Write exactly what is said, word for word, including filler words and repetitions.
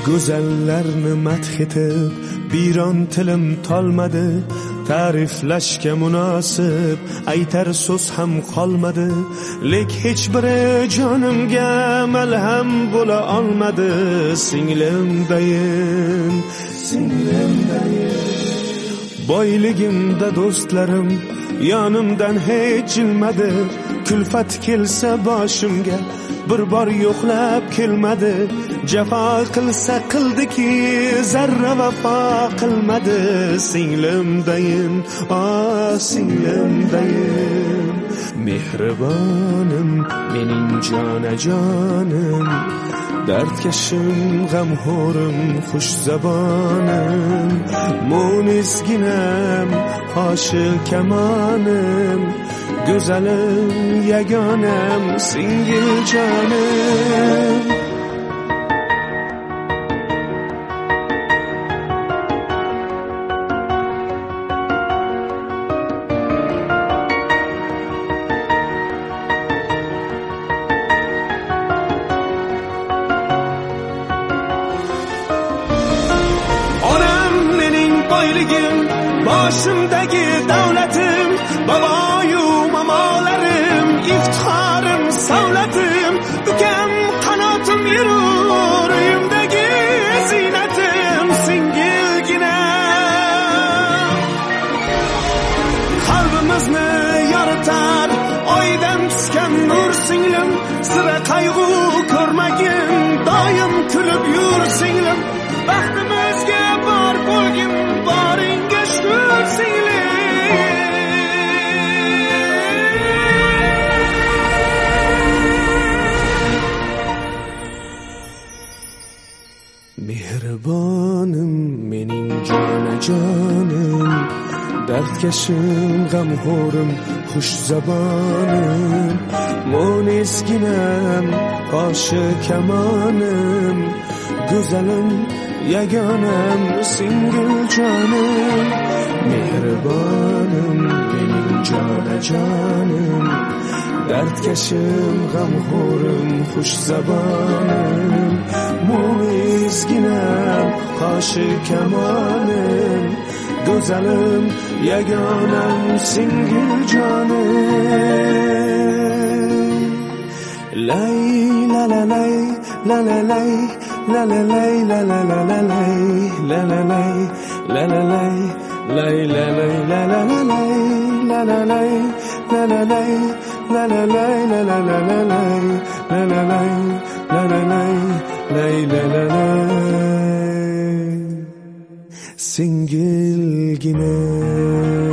go'zallarni madh etib biron tilim tolmadi, ta'riflashga munosib aytar so'z ham qolmadi, lek hech biri jonimga malham bo'la olmadi. Singlimdayin, singlimdayin, boyligimda do'stlarim yonimdan hech jilmadi, kulfat kelsa boshimga bir bor yo'qlab kelmadi, jafo qilsa qildiki zarra vafo qilmadi. Singlimdayin, ah singlimdayin, mehribonim mening jonajonim, dardkashim g'amxo'rim xush zabonim, mo'nizginam oshiq kamonim, go'zalim yagonam singil jonim. Boyligim, boshimdagi davlatim, baboyu mamolarim, iftixorim, savlatim, ukam qanotim yurur, uyimdagi ziynatim, singilgina. Qalbimizni yoritar oydan tushgan nur singlim, sira qayg'u ko'rmagin, doim kulib yur singlim, baxtimizga bor bo'lgin, boringga shukr singlim. Mehribonim mening jonajonim, dardkashim g'amxo'rim xush zabonim, mo'nizginam oshiq kamonim, go'zalim yagonam singil jonim. Mehribonim mening jonajonim, dardkashim g'amxo'rim xush zabonim, mo'nizginam oshiq kamonim, go'zalim yagonam singil jonim. Lay la la lay la la lay la la lay la la la la lay la la lay la la lay lay la lay la la la lay la la lay la la lay la la lay la la la la lay la la lay la la lay lay la la lay. Singilgina